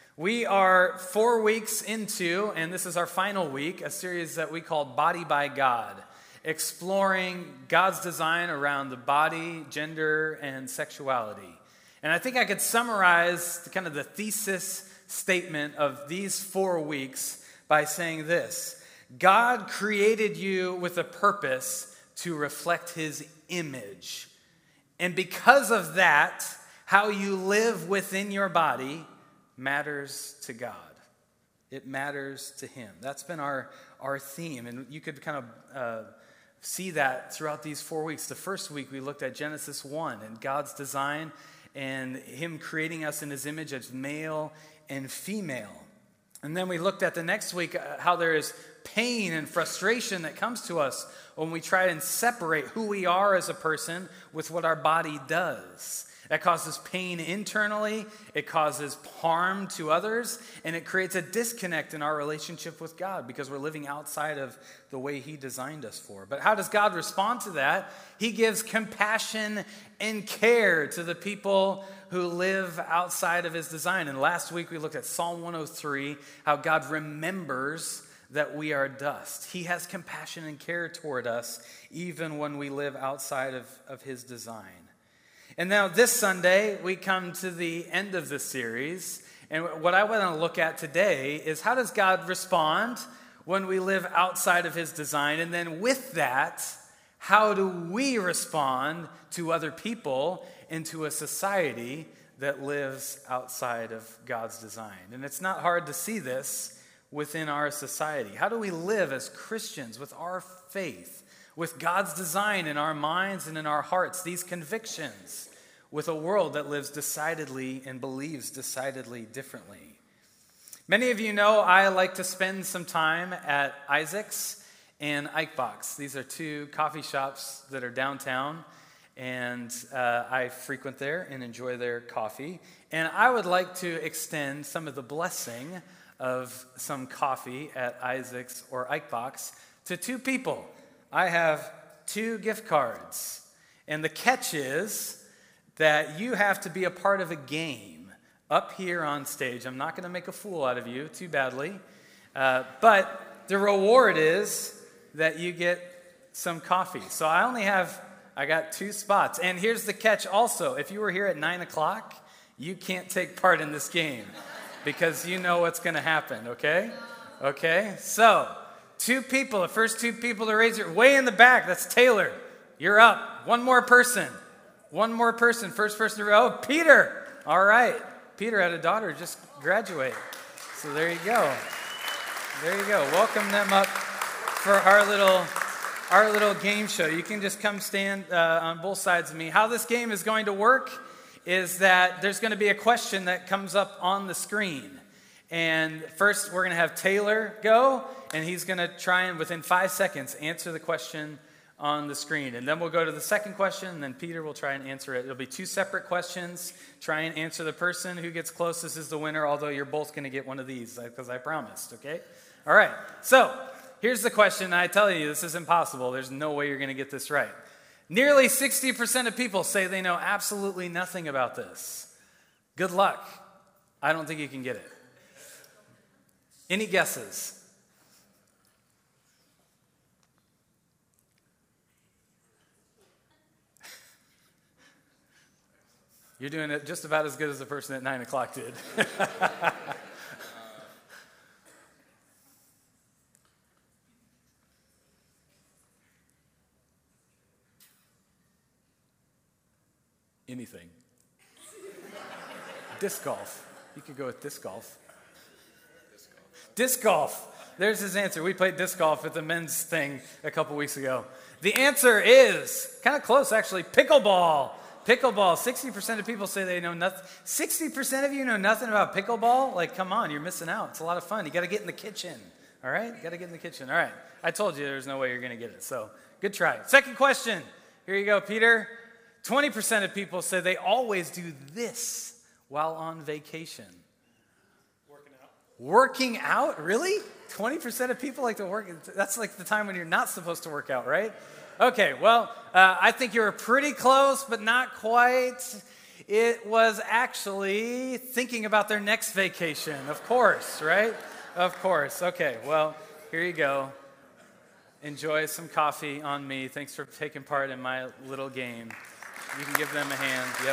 We are 4 weeks into, and this is our final week, a series that we call Body by God, exploring God's design around the body, gender, and sexuality. And I think I could summarize the thesis statement of these 4 weeks by saying this: God created you with a purpose to reflect His image. And because of that, how you live within your body matters to God. It matters to Him. That's been our theme, and you could see that throughout these 4 weeks. The first week we looked at Genesis 1 and God's design and Him creating us in His image as male and female. And then we looked at the next week how there is pain and frustration that comes to us when we try and separate who we are as a person with what our body does. That causes pain internally, it causes harm to others, and it creates a disconnect in our relationship with God because we're living outside of the way He designed us for. But how does God respond to that? He gives compassion and care to the people who live outside of His design. And last week we looked at Psalm 103, how God remembers that we are dust. He has compassion and care toward us even when we live outside of His design. And now this Sunday, we come to the end of this series. And what I want to look at today is how does God respond when we live outside of His design? And then with that, how do we respond to other people and to a society that lives outside of God's design? And it's not hard to see this within our society. How do we live as Christians with our faith, with God's design in our minds and in our hearts, these convictions, with a world that lives decidedly and believes decidedly differently? Many of you know I like to spend some time at Isaac's and Eichbach's. These are 2 coffee shops that are downtown, and I frequent there and enjoy their coffee. And I would like to extend some of the blessing of some coffee at Isaac's or Eichbach's to 2 people. I have 2 gift cards, and the catch is that you have to be a part of a game up here on stage. I'm not going to make a fool out of you too badly, but the reward is that you get some coffee. So I got 2 spots. And here's the catch also. If you were here at 9 o'clock, you can't take part in this game because you know what's going to happen, okay? Okay, so 2 people, the first 2 people to raise your, way in the back, that's Taylor. You're up. One more person. First person to, oh, Peter. All right. Peter had a daughter just graduate. So there you go. Welcome them up for our little game show. You can just come stand on both sides of me. How this game is going to work is that there's going to be a question that comes up on the screen. And first we're going to have Taylor go, and he's going to try and within 5 seconds answer the question on the screen. And then we'll go to the second question, and then Peter will try and answer it. It'll be 2 separate questions. Try and answer the person who gets closest is the winner, although you're both going to get one of these, because I promised, okay? All right, so here's the question. I tell you, this is impossible. There's no way you're going to get this right. Nearly 60% of people say they know absolutely nothing about this. Good luck. I don't think you can get it. Any guesses? You're doing it just about as good as the person at 9 o'clock did. Anything. Disc golf. You could go with disc golf. Disc golf. There's his answer. We played disc golf at the men's thing a couple weeks ago. The answer is kind of close, actually. Pickleball. Pickleball. 60% of people say they know nothing. 60% of you know nothing about pickleball? Like, come on, you're missing out. It's a lot of fun. You got to get in the kitchen. All right? You got to get in the kitchen. All right. I told you there's no way you're going to get it. So, good try. Second question. Here you go, Peter. 20% of people say they always do this while on vacation. Working out? Really? 20% of people like to work. That's like the time when you're not supposed to work out, right? Okay, well, I think you're pretty close, but not quite. It was actually thinking about their next vacation, of course, right? Of course. Okay, well, here you go. Enjoy some coffee on me. Thanks for taking part in my little game. You can give them a hand. Yep.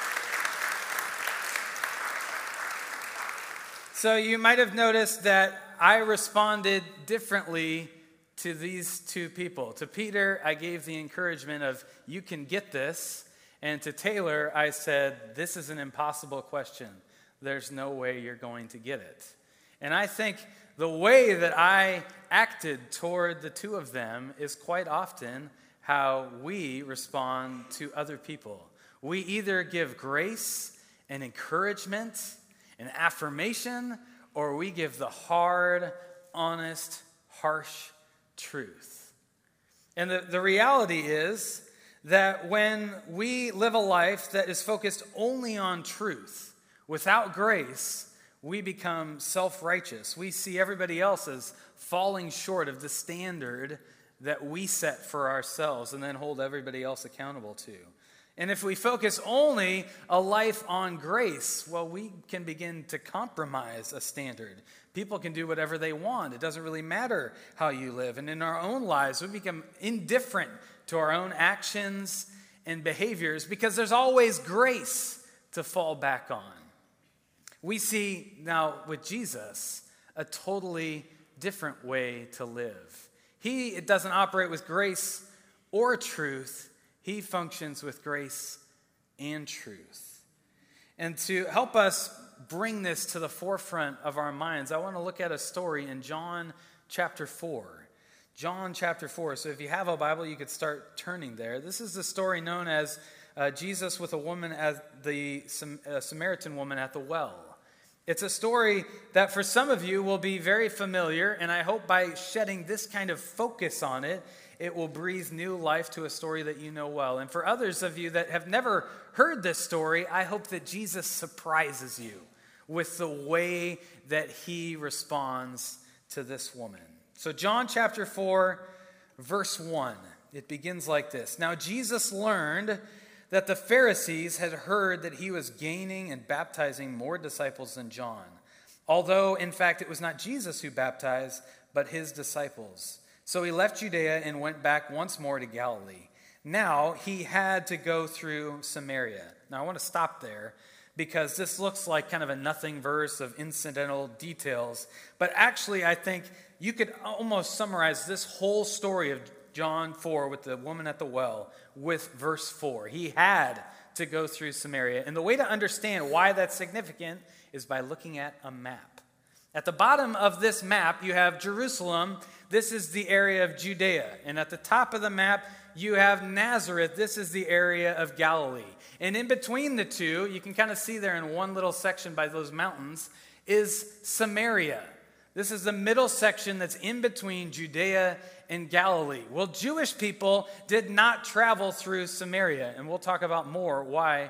So you might have noticed that I responded differently to these two people. To Peter, I gave the encouragement of, you can get this. And to Taylor, I said, this is an impossible question. There's no way you're going to get it. And I think the way that I acted toward the two of them is quite often how we respond to other people. We either give grace and encouragement and affirmation, or we give the hard, honest, harsh truth. And the reality is that when we live a life that is focused only on truth, without grace, we become self-righteous. We see everybody else as falling short of the standard that we set for ourselves and then hold everybody else accountable to. And if we focus only a life on grace, well, we can begin to compromise a standard. People can do whatever they want. It doesn't really matter how you live. And in our own lives, we become indifferent to our own actions and behaviors because there's always grace to fall back on. We see now with Jesus a totally different way to live. He doesn't operate with grace or truth. He functions with grace and truth. And to help us bring this to the forefront of our minds, I want to look at a story in John chapter 4. John chapter 4. So if you have a Bible, you could start turning there. This is the story known as Jesus with a woman, Samaritan woman at the well. It's a story that for some of you will be very familiar, and I hope by shedding this kind of focus on it, it will breathe new life to a story that you know well. And for others of you that have never heard this story, I hope that Jesus surprises you with the way that he responds to this woman. So John chapter 4, verse 1, it begins like this. Now Jesus learned that the Pharisees had heard that he was gaining and baptizing more disciples than John, although in fact it was not Jesus who baptized, but his disciples. So he left Judea and went back once more to Galilee. Now he had to go through Samaria. Now I want to stop there because this looks like kind of a nothing verse of incidental details. But actually I think you could almost summarize this whole story of John 4 with the woman at the well with verse 4. He had to go through Samaria. And the way to understand why that's significant is by looking at a map. At the bottom of this map, you have Jerusalem. This is the area of Judea. And at the top of the map, you have Nazareth. This is the area of Galilee. And in between the two, you can kind of see there in one little section by those mountains, is Samaria. This is the middle section that's in between Judea and Galilee. Well, Jewish people did not travel through Samaria, and we'll talk about more why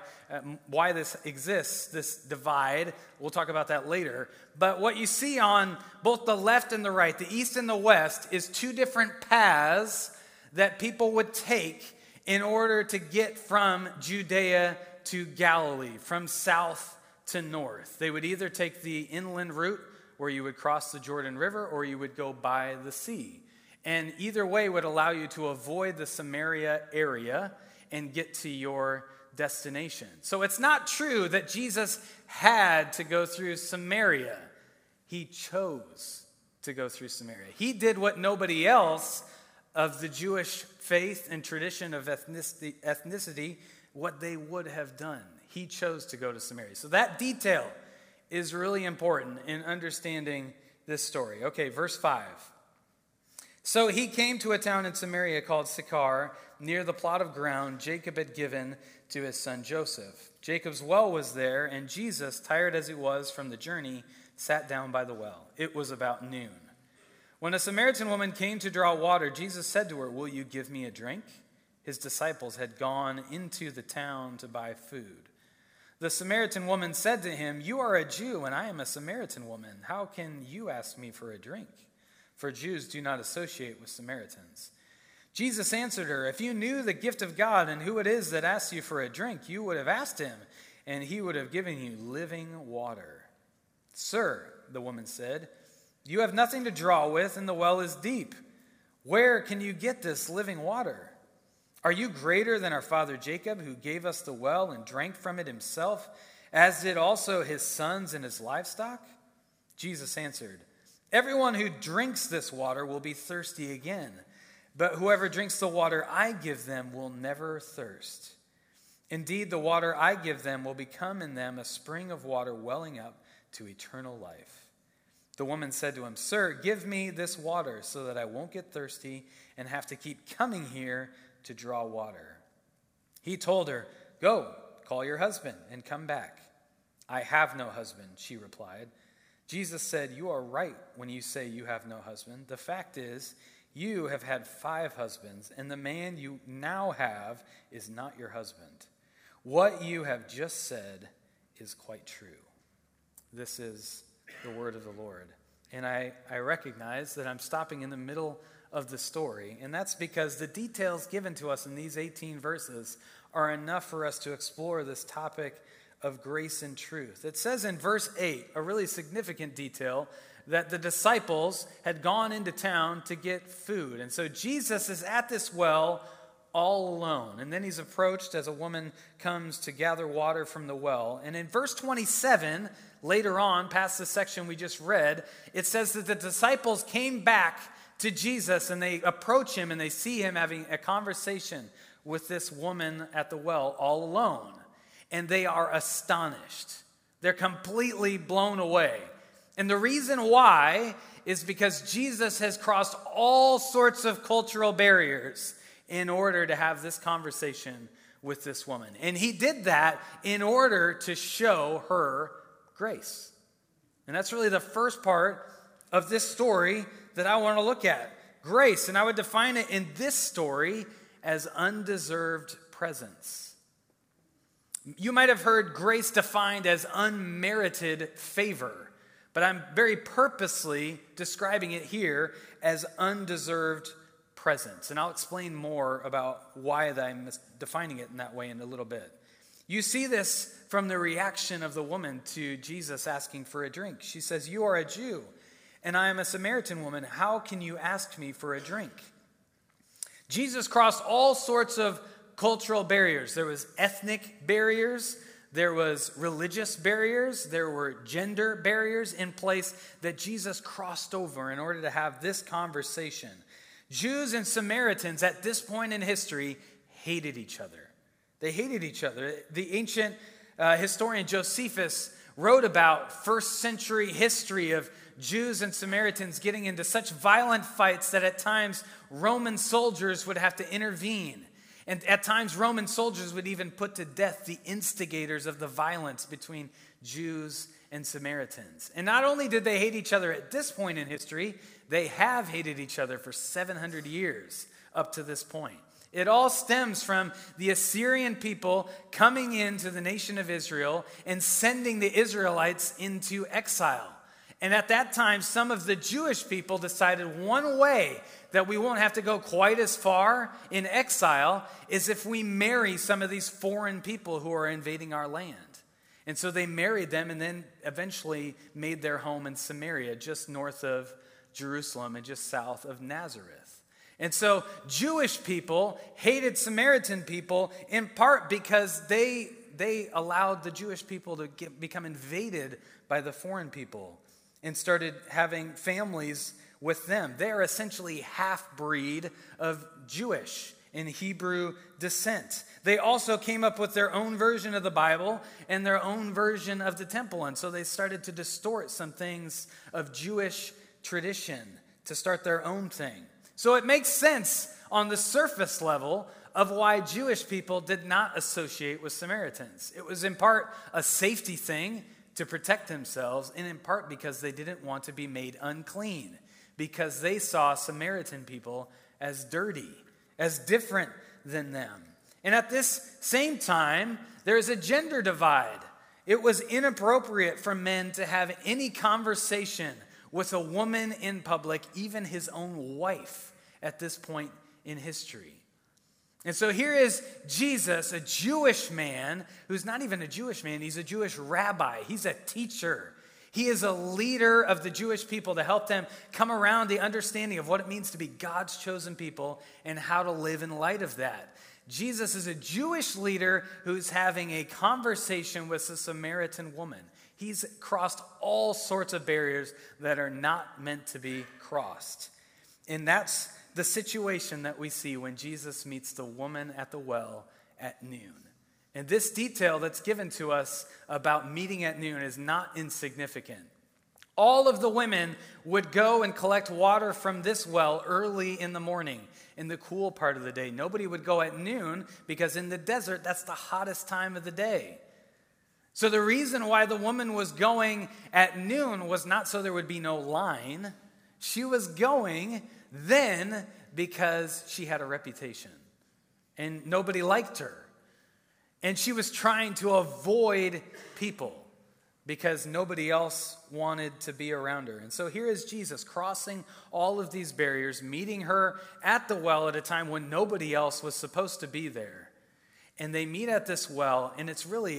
this exists, this divide. We'll talk about that later. But what you see on both the left and the right, the east and the west, is two different paths that people would take in order to get from Judea to Galilee, from south to north. They would either take the inland route, where you would cross the Jordan River, or you would go by the sea. And either way would allow you to avoid the Samaria area and get to your destination. So it's not true that Jesus had to go through Samaria. He chose to go through Samaria. He did what nobody else of the Jewish faith and tradition of ethnicity, what they would have done. He chose to go to Samaria. So that detail is really important in understanding this story. Okay, verse 5. So he came to a town in Samaria called Sychar, near the plot of ground Jacob had given to his son Joseph. Jacob's well was there, and Jesus, tired as he was from the journey, sat down by the well. It was about noon. When a Samaritan woman came to draw water, Jesus said to her, "Will you give me a drink?" His disciples had gone into the town to buy food. The Samaritan woman said to him, "You are a Jew, and I am a Samaritan woman. How can you ask me for a drink?" For Jews do not associate with Samaritans. Jesus answered her, "If you knew the gift of God and who it is that asks you for a drink, you would have asked him, and he would have given you living water." "Sir," the woman said, "you have nothing to draw with, and the well is deep. Where can you get this living water? Are you greater than our father Jacob, who gave us the well and drank from it himself, as did also his sons and his livestock?" Jesus answered, "Everyone who drinks this water will be thirsty again, but whoever drinks the water I give them will never thirst. Indeed, the water I give them will become in them a spring of water welling up to eternal life." The woman said to him, "Sir, give me this water so that I won't get thirsty and have to keep coming here to draw water." He told her, "Go, call your husband and come back." "I have no husband," she replied. Jesus said, "You are right when you say you have no husband. The fact is, you have had 5 husbands, and the man you now have is not your husband. What you have just said is quite true." This is the word of the Lord. And I recognize that I'm stopping in the middle of the story, and that's because the details given to us in these 18 verses are enough for us to explore this topic of grace and truth. It says in verse 8, a really significant detail, that the disciples had gone into town to get food. And so Jesus is at this well all alone. And then he's approached as a woman comes to gather water from the well. And in verse 27, later on, past the section we just read, it says that the disciples came back to Jesus and they approach him and they see him having a conversation with this woman at the well all alone. And they are astonished. They're completely blown away. And the reason why is because Jesus has crossed all sorts of cultural barriers in order to have this conversation with this woman. And he did that in order to show her grace. And that's really the first part of this story that I want to look at. Grace. And I would define it in this story as undeserved presence. You might have heard grace defined as unmerited favor, but I'm very purposely describing it here as undeserved presence. And I'll explain more about why I'm defining it in that way in a little bit. You see this from the reaction of the woman to Jesus asking for a drink. She says, "You are a Jew, and I am a Samaritan woman. How can you ask me for a drink?" Jesus crossed all sorts of cultural barriers. There was ethnic barriers. There was religious barriers. There were gender barriers in place that Jesus crossed over in order to have this conversation. Jews and Samaritans at this point in history hated each other. They hated each other. The ancient historian Josephus wrote about first century history of Jews and Samaritans getting into such violent fights that at times Roman soldiers would have to intervene. And at times Roman soldiers would even put to death the instigators of the violence between Jews and Samaritans. And not only did they hate each other at this point in history, they have hated each other for 700 years up to this point. It all stems from the Assyrian people coming into the nation of Israel and sending the Israelites into exile. And at that time, some of the Jewish people decided one way that we won't have to go quite as far in exile is if we marry some of these foreign people who are invading our land. And so they married them and then eventually made their home in Samaria, just north of Jerusalem and just south of Nazareth. And so Jewish people hated Samaritan people in part because they allowed the Jewish people to become invaded by the foreign people and started having families with them. They are essentially half-breed of Jewish and Hebrew descent. They also came up with their own version of the Bible and their own version of the temple. And so they started to distort some things of Jewish tradition to start their own thing. So it makes sense on the surface level of why Jewish people did not associate with Samaritans. It was in part a safety thing to protect themselves, and in part because they didn't want to be made unclean, because they saw Samaritan people as dirty, as different than them. And at this same time, there is a gender divide. It was inappropriate for men to have any conversation with a woman in public, even his own wife, at this point in history. And so here is Jesus, a Jewish man, who's not even a Jewish man, he's a Jewish rabbi. He's a teacher. He is a leader of the Jewish people to help them come around the understanding of what it means to be God's chosen people and how to live in light of that. Jesus is a Jewish leader who's having a conversation with a Samaritan woman. He's crossed all sorts of barriers that are not meant to be crossed. And that's the situation that we see when Jesus meets the woman at the well at noon. And this detail that's given to us about meeting at noon is not insignificant. All of the women would go and collect water from this well early in the morning, in the cool part of the day. Nobody would go at noon because in the desert, that's the hottest time of the day. So the reason why the woman was going at noon was not so there would be no line. She was going then because she had a reputation and nobody liked her. And she was trying to avoid people because nobody else wanted to be around her. And so here is Jesus crossing all of these barriers, meeting her at the well at a time when nobody else was supposed to be there. And they meet at this well, and it's really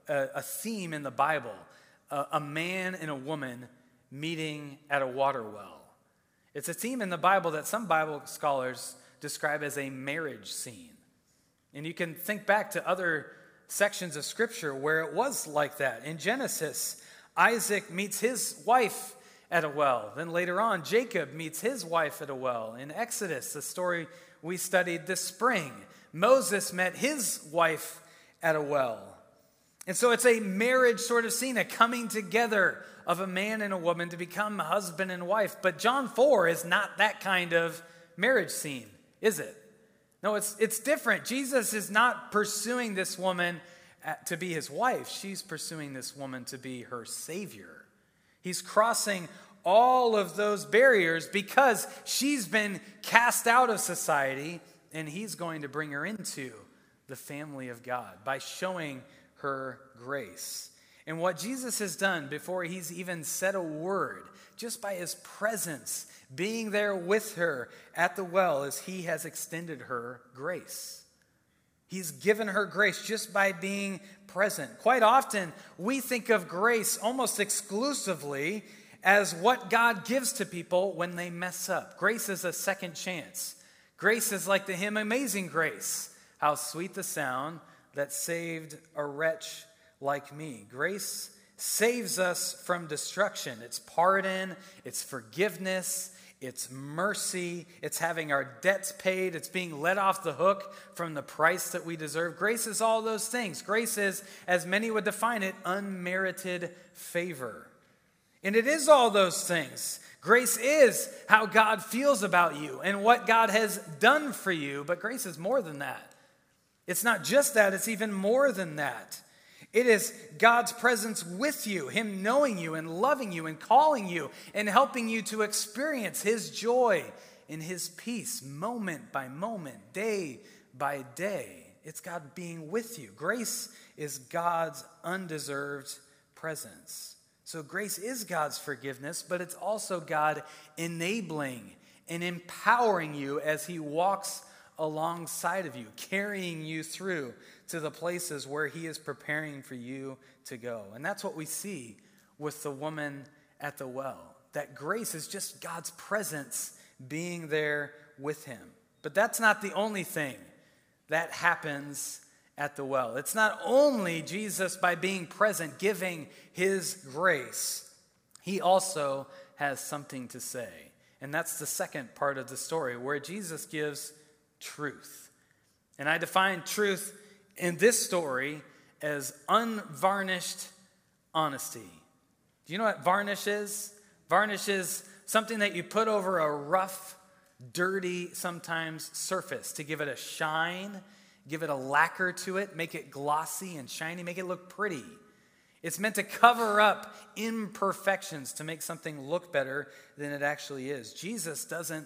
a theme in the Bible, a man and a woman meeting at a water well. It's a theme in the Bible that some Bible scholars describe as a marriage scene. And you can think back to other sections of Scripture where it was like that. In Genesis, Isaac meets his wife at a well. Then later on, Jacob meets his wife at a well. In Exodus, the story we studied this spring, Moses met his wife at a well. And so it's a marriage sort of scene, a coming together of a man and a woman to become husband and wife. But John 4 is not that kind of marriage scene, is it? No, it's different. Jesus is not pursuing this woman to be his wife. She's pursuing this woman to be her Savior. He's crossing all of those barriers because she's been cast out of society, and he's going to bring her into the family of God by showing her grace. And what Jesus has done before he's even said a word, just by his presence, being there with her at the well, is he has extended her grace. He's given her grace just by being present. Quite often, we think of grace almost exclusively as what God gives to people when they mess up. Grace is a second chance. Grace is like the hymn Amazing Grace. How sweet the sound that saved a wretch like me. Grace saves us from destruction. It's pardon, it's forgiveness, it's mercy, it's having our debts paid, it's being let off the hook from the price that we deserve. Grace is all those things. Grace is, as many would define it, unmerited favor. And it is all those things. Grace is how God feels about you and what God has done for you, but grace is more than that. It's not just that, it's even more than that. It is God's presence with you, him knowing you and loving you and calling you and helping you to experience his joy and his peace moment by moment, day by day. It's God being with you. Grace is God's undeserved presence. So grace is God's forgiveness, but it's also God enabling and empowering you as he walks alongside of you, carrying you through to the places where he is preparing for you to go. And that's what we see with the woman at the well. That grace is just God's presence being there with him. But that's not the only thing that happens at the well. It's not only Jesus, by being present, giving his grace. He also has something to say. And that's the second part of the story, where Jesus gives truth. And I define truth in this story as unvarnished honesty. Do you know what varnish is? Varnish is something that you put over a rough, dirty, sometimes surface to give it a shine, give it a lacquer to it, make it glossy and shiny, make it look pretty. It's meant to cover up imperfections to make something look better than it actually is. Jesus doesn't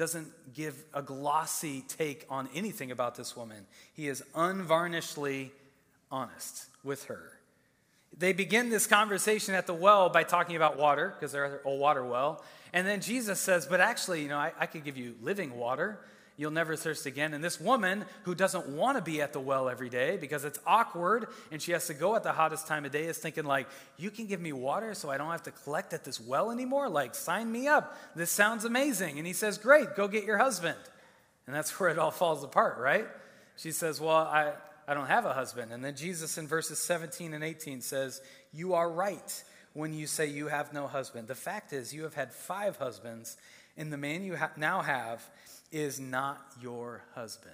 give a glossy take on anything about this woman. He is unvarnishedly honest with her. They begin this conversation at the well by talking about water, because they're at a water well. And then Jesus says, but actually, I could give you living water. you'll never thirst again. And this woman who doesn't want to be at the well every day because it's awkward and she has to go at the hottest time of day is thinking like, you can give me water so I don't have to collect at this well anymore? Like, sign me up. This sounds amazing. And he says, great, go get your husband. And that's where it all falls apart, right? She says, well, I don't have a husband. And then Jesus in verses 17 and 18 says, you are right when you say you have no husband. The fact is you have had 5 husbands, and the man you now have is not your husband.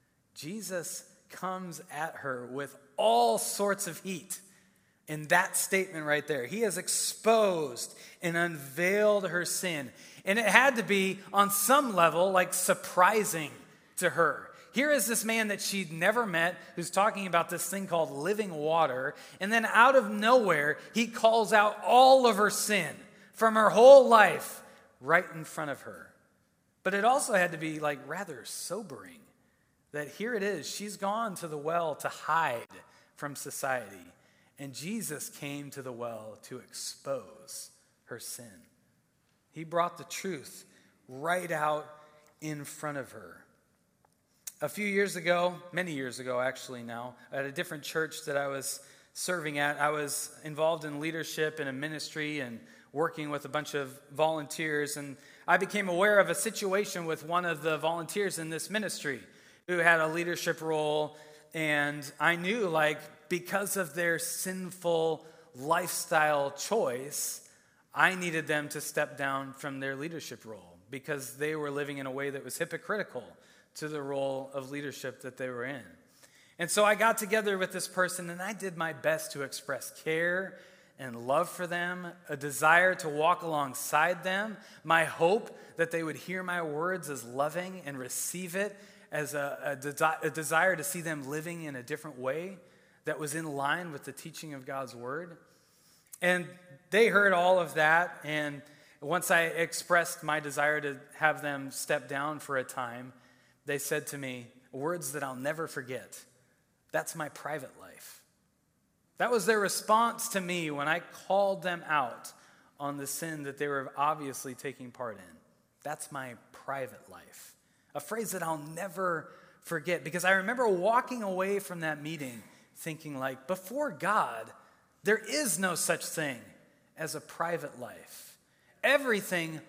Jesus comes at her with all sorts of heat in that statement right there. He has exposed and unveiled her sin. And it had to be, on some level, like surprising to her. Here is this man that she'd never met who's talking about this thing called living water. And then out of nowhere, he calls out all of her sin from her whole life right in front of her. But it also had to be like rather sobering that here it is. She's gone to the well to hide from society. And Jesus came to the well to expose her sin. He brought the truth right out in front of her. A few years ago, many years ago actually now, at a different church that I was serving at, I was involved in leadership in a ministry and working with a bunch of volunteers. And I became aware of a situation with one of the volunteers in this ministry who had a leadership role. And I knew, like, because of their sinful lifestyle choice, I needed them to step down from their leadership role because they were living in a way that was hypocritical to the role of leadership that they were in. And so I got together with this person and I did my best to express care and love for them, a desire to walk alongside them, my hope that they would hear my words as loving and receive it as a desire to see them living in a different way that was in line with the teaching of God's word. And they heard all of that, and once I expressed my desire to have them step down for a time, they said to me words that I'll never forget. That's my private life. That was their response to me when I called them out on the sin that they were obviously taking part in. That's my private life. A phrase that I'll never forget, because I remember walking away from that meeting thinking like, before God, there is no such thing as a private life. Everything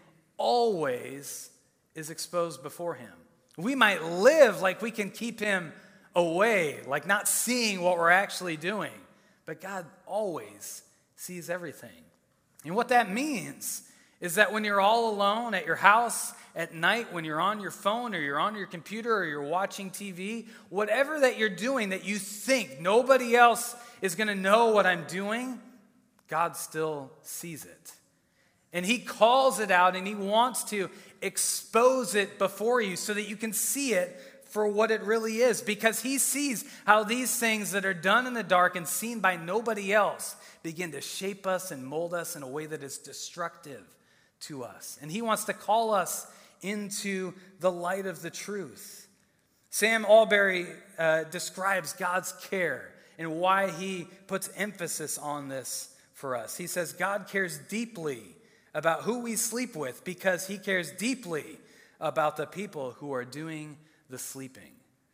always is exposed before him. We might live like we can keep him away, like not seeing what we're actually doing. But God always sees everything. And what that means is that when you're all alone at your house at night, when you're on your phone or you're on your computer or you're watching TV, whatever that you're doing that you think nobody else is going to know what I'm doing, God still sees it. And he calls it out and he wants to expose it before you so that you can see it for what it really is, because he sees how these things that are done in the dark and seen by nobody else begin to shape us and mold us in a way that is destructive to us. And he wants to call us into the light of the truth. Sam Allberry describes God's care and why he puts emphasis on this for us. He says, God cares deeply about who we sleep with because he cares deeply about the people who are doing the sleeping.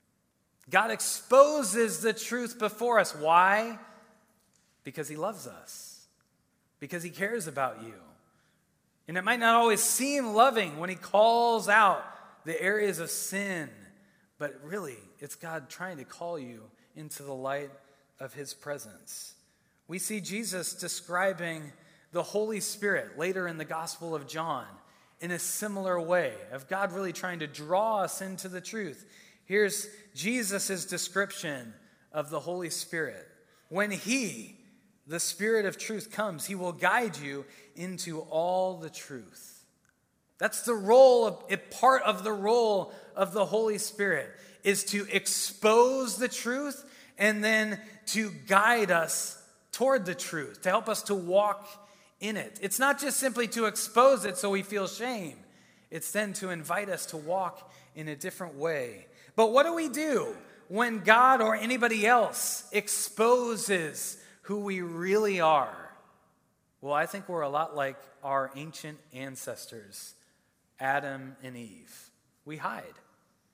God exposes the truth before us. Why? Because he loves us. Because he cares about you. And it might not always seem loving when he calls out the areas of sin, but really, it's God trying to call you into the light of his presence. We see Jesus describing the Holy Spirit later in the Gospel of John in a similar way, of God really trying to draw us into the truth. Here's Jesus' description of the Holy Spirit. When he, the Spirit of truth, comes, he will guide you into all the truth. That's the role, part of the role of the Holy Spirit, is to expose the truth and then to guide us toward the truth, to help us to walk in it. It's not just simply to expose it so we feel shame. It's then to invite us to walk in a different way. But what do we do when God or anybody else exposes who we really are? Well, I think we're a lot like our ancient ancestors, Adam and Eve. We hide.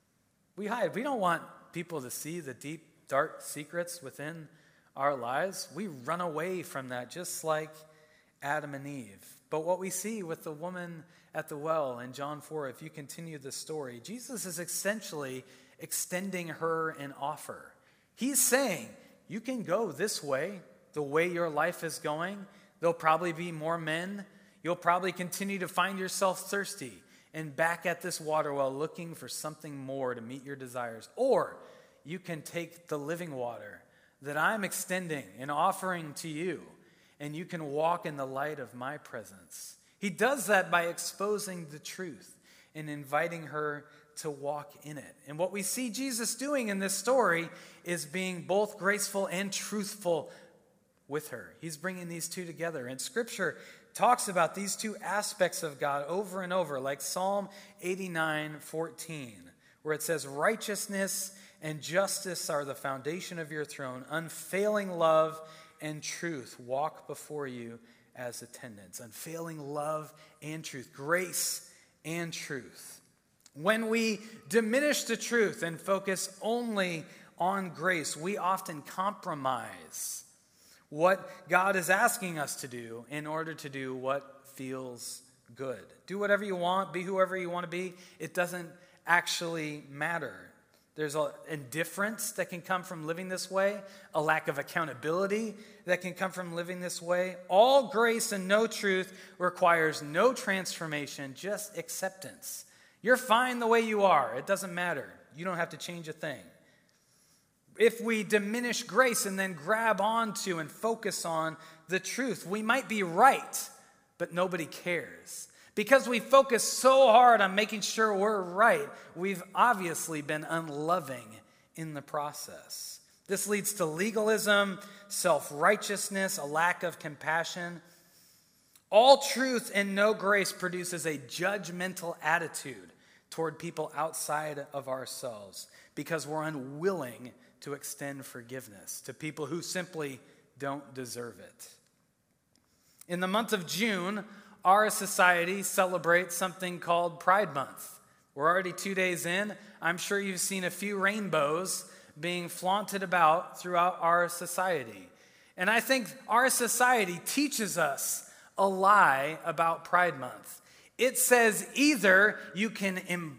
We hide. We don't want people to see the deep, dark secrets within our lives. We run away from that, just like Adam and Eve. But what we see with the woman at the well in John 4, if you continue the story, Jesus is essentially extending her an offer. He's saying, you can go this way, the way your life is going. There'll probably be more men. You'll probably continue to find yourself thirsty and back at this water well looking for something more to meet your desires. Or you can take the living water that I'm extending and offering to you, and you can walk in the light of my presence. He does that by exposing the truth and inviting her to walk in it. And what we see Jesus doing in this story is being both graceful and truthful with her. He's bringing these two together. And Scripture talks about these two aspects of God over and over, like Psalm 89:14, where it says, righteousness and justice are the foundation of your throne. Unfailing love and truth walk before you as attendants. Unfailing love and truth. Grace and truth. When we diminish the truth and focus only on grace, we often compromise what God is asking us to do in order to do what feels good. Do whatever you want, be whoever you want to be. It doesn't actually matter. There's an indifference that can come from living this way, a lack of accountability that can come from living this way. All grace and no truth requires no transformation, just acceptance. You're fine the way you are. It doesn't matter. You don't have to change a thing. If we diminish grace and then grab onto and focus on the truth, we might be right, but nobody cares. Because we focus so hard on making sure we're right, we've obviously been unloving in the process. This leads to legalism, self-righteousness, a lack of compassion. All truth and no grace produces a judgmental attitude toward people outside of ourselves because we're unwilling to extend forgiveness to people who simply don't deserve it. In the month of June, our society celebrates something called Pride Month. We're already 2 days in. I'm sure you've seen a few rainbows being flaunted about throughout our society. And I think our society teaches us a lie about Pride Month. It says either you can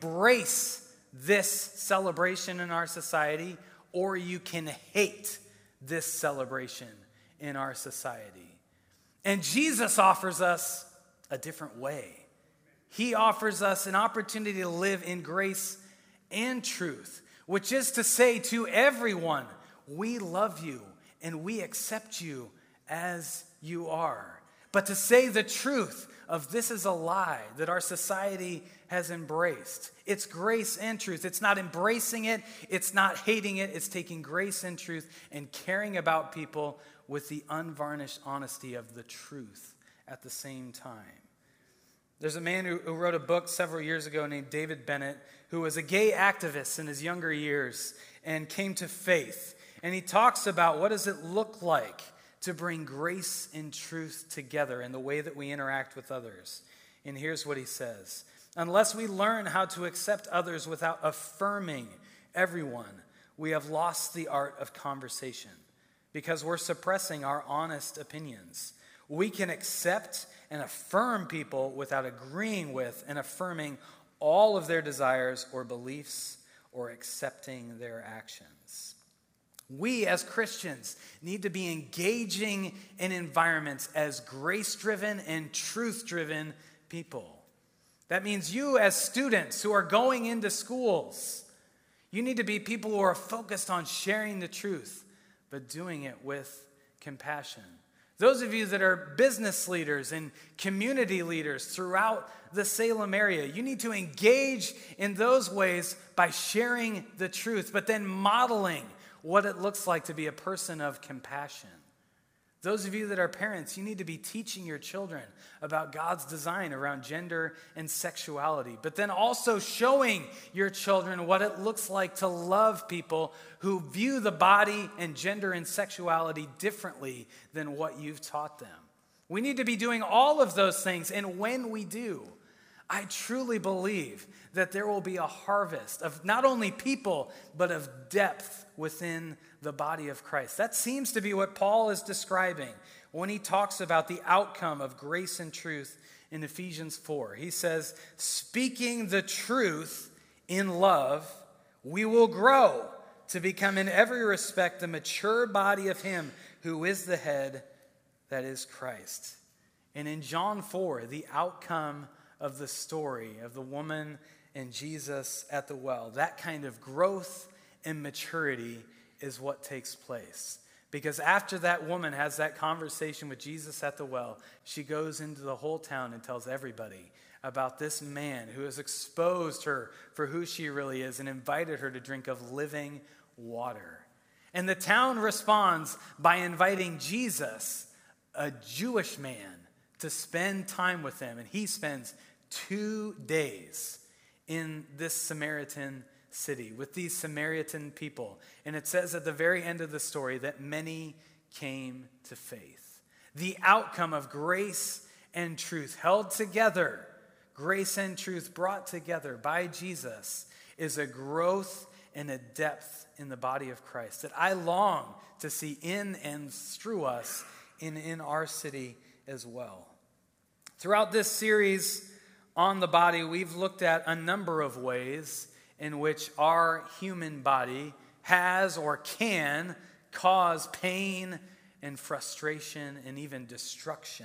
embrace this celebration in our society or you can hate this celebration in our society. And Jesus offers us a different way. He offers us an opportunity to live in grace and truth, which is to say to everyone, we love you and we accept you as you are. But to say the truth of this is a lie that our society has embraced. It's grace and truth. It's not embracing it. It's not hating it. It's taking grace and truth and caring about people with the unvarnished honesty of the truth at the same time. There's a man who wrote a book several years ago named David Bennett, who was a gay activist in his younger years and came to faith. And he talks about what does it look like to bring grace and truth together in the way that we interact with others. And here's what he says. Unless we learn how to accept others without affirming everyone, we have lost the art of conversation because we're suppressing our honest opinions. We can accept and affirm people without agreeing with and affirming all of their desires or beliefs or accepting their actions. We as Christians need to be engaging in environments as grace-driven and truth-driven people. That means you as students who are going into schools, you need to be people who are focused on sharing the truth, but doing it with compassion. Those of you that are business leaders and community leaders throughout the Salem area, you need to engage in those ways by sharing the truth, but then modeling what it looks like to be a person of compassion. Those of you that are parents, you need to be teaching your children about God's design around gender and sexuality, but then also showing your children what it looks like to love people who view the body and gender and sexuality differently than what you've taught them. We need to be doing all of those things, and when we do, I truly believe that there will be a harvest of not only people, but of depth within the body of Christ. That seems to be what Paul is describing when he talks about the outcome of grace and truth in Ephesians 4. He says, speaking the truth in love, we will grow to become in every respect the mature body of him who is the head, that is Christ. And in John 4, the outcome of the story of the woman and Jesus at the well, that kind of growth and maturity is what takes place. Because after that woman has that conversation with Jesus at the well, she goes into the whole town and tells everybody about this man who has exposed her for who she really is and invited her to drink of living water. And the town responds by inviting Jesus, a Jewish man, to spend time with them. And he spends 2 days in this Samaritan city with these Samaritan people. And it says at the very end of the story that many came to faith. The outcome of grace and truth held together, grace and truth brought together by Jesus, is a growth and a depth in the body of Christ that I long to see in and through us in our city as well. Throughout this series on the body, we've looked at a number of ways in which our human body has or can cause pain and frustration and even destruction.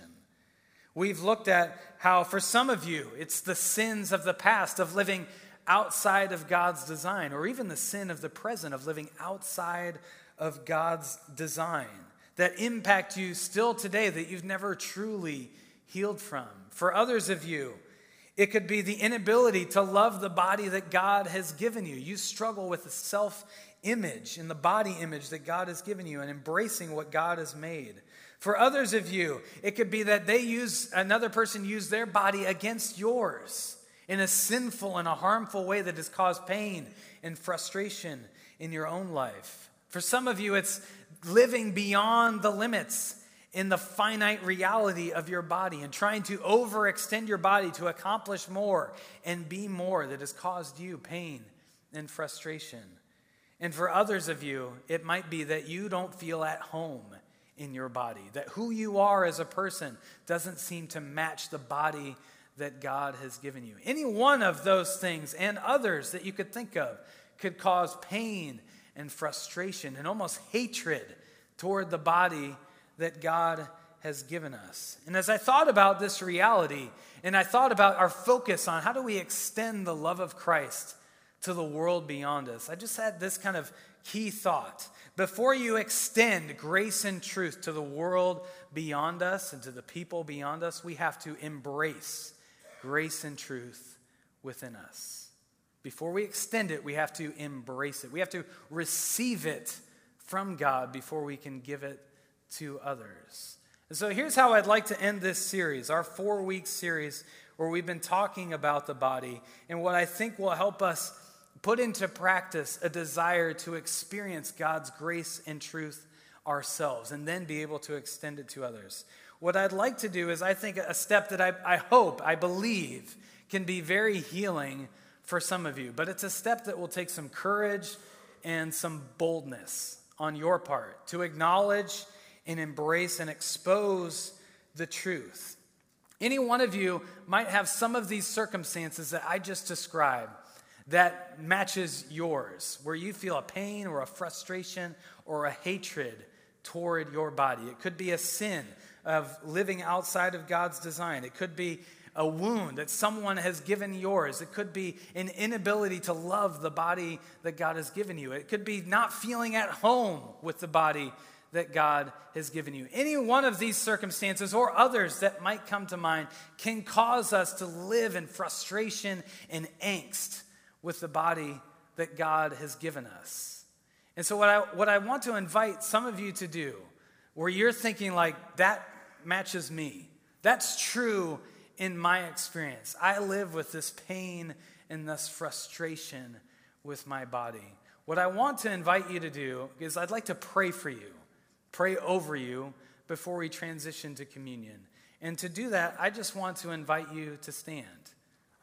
We've looked at how for some of you, it's the sins of the past of living outside of God's design, or even the sin of the present of living outside of God's design that impact you still today that you've never truly healed from. For others of you, it could be the inability to love the body that God has given you. You struggle with the self-image and the body image that God has given you and embracing what God has made. For others of you, it could be that another person used their body against yours in a sinful and a harmful way that has caused pain and frustration in your own life. For some of you, it's living beyond the limits in the finite reality of your body and trying to overextend your body to accomplish more and be more that has caused you pain and frustration. And for others of you, it might be that you don't feel at home in your body, that who you are as a person doesn't seem to match the body that God has given you. Any one of those things and others that you could think of could cause pain and frustration and almost hatred toward the body that God has given us. And as I thought about this reality, and I thought about our focus on how do we extend the love of Christ to the world beyond us, I just had this kind of key thought. Before you extend grace and truth to the world beyond us and to the people beyond us, we have to embrace grace and truth within us. Before we extend it, we have to embrace it. We have to receive it from God before we can give it to others. And so here's how I'd like to end this series, our 4-week series where we've been talking about the body and what I think will help us put into practice a desire to experience God's grace and truth ourselves and then be able to extend it to others. What I'd like to do is I think a step that I believe can be very healing for some of you, but it's a step that will take some courage and some boldness on your part to acknowledge and embrace and expose the truth. Any one of you might have some of these circumstances that I just described that matches yours, where you feel a pain or a frustration or a hatred toward your body. It could be a sin of living outside of God's design. It could be a wound that someone has given yours. It could be an inability to love the body that God has given you. It could be not feeling at home with the body that God has given you. Any one of these circumstances or others that might come to mind can cause us to live in frustration and angst with the body that God has given us. And so what I want to invite some of you to do, where you're thinking like, that matches me. That's true in my experience. I live with this pain and this frustration with my body. What I want to invite you to do is I'd like to pray for you, pray over you before we transition to communion. And to do that, I just want to invite you to stand.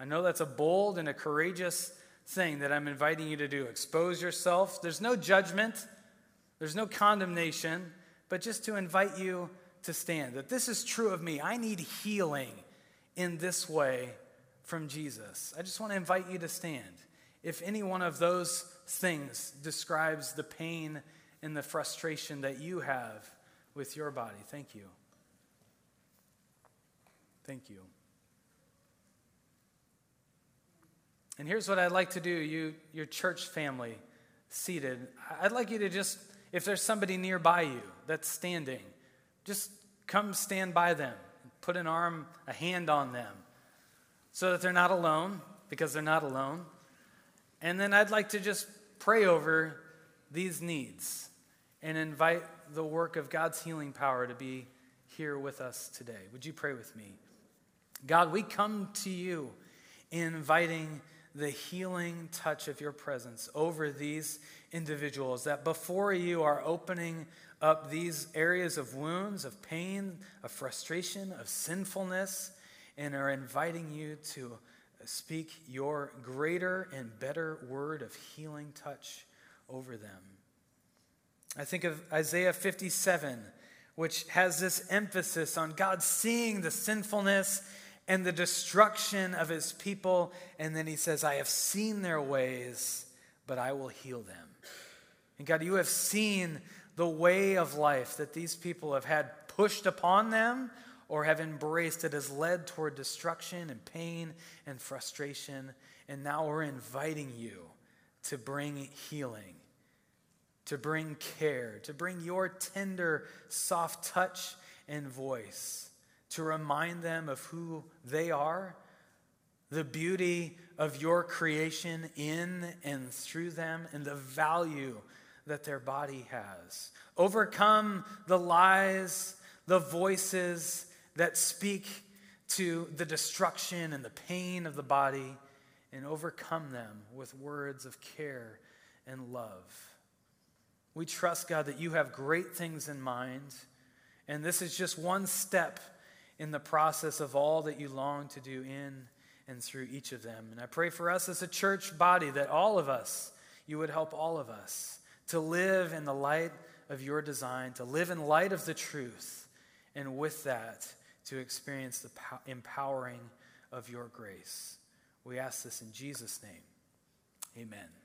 I know that's a bold and a courageous thing that I'm inviting you to do. Expose yourself. There's no judgment. There's no condemnation, but just to invite you to stand. That this is true of me. I need healing in this way from Jesus. I just want to invite you to stand. If any one of those things describes the pain and the frustration that you have with your body, thank you. Thank you. And here's what I'd like to do, your church family seated. I'd like you to just, if there's somebody nearby you that's standing, just come stand by them. Put a hand on them so that they're not alone, because they're not alone. And then I'd like to just pray over these needs and invite the work of God's healing power to be here with us today. Would you pray with me? God, we come to you inviting the healing touch of your presence over these individuals that before you are opening up these areas of wounds, of pain, of frustration, of sinfulness, and are inviting you to speak your greater and better word of healing touch over them. I think of Isaiah 57, which has this emphasis on God seeing the sinfulness and the destruction of his people. And then he says, I have seen their ways, but I will heal them. And God, you have seen the way of life that these people have had pushed upon them or have embraced that has led toward destruction and pain and frustration. And now we're inviting you to bring healing, to bring care, to bring your tender, soft touch and voice, to remind them of who they are, the beauty of your creation in and through them, and the value that their body has. Overcome the lies, the voices that speak to the destruction and the pain of the body, and overcome them with words of care and love. We trust, God, that you have great things in mind, and this is just one step in the process of all that you long to do in and through each of them. And I pray for us as a church body that all of us, you would help all of us to live in the light of your design, to live in light of the truth, and with that, to experience the empowering of your grace. We ask this in Jesus' name. Amen.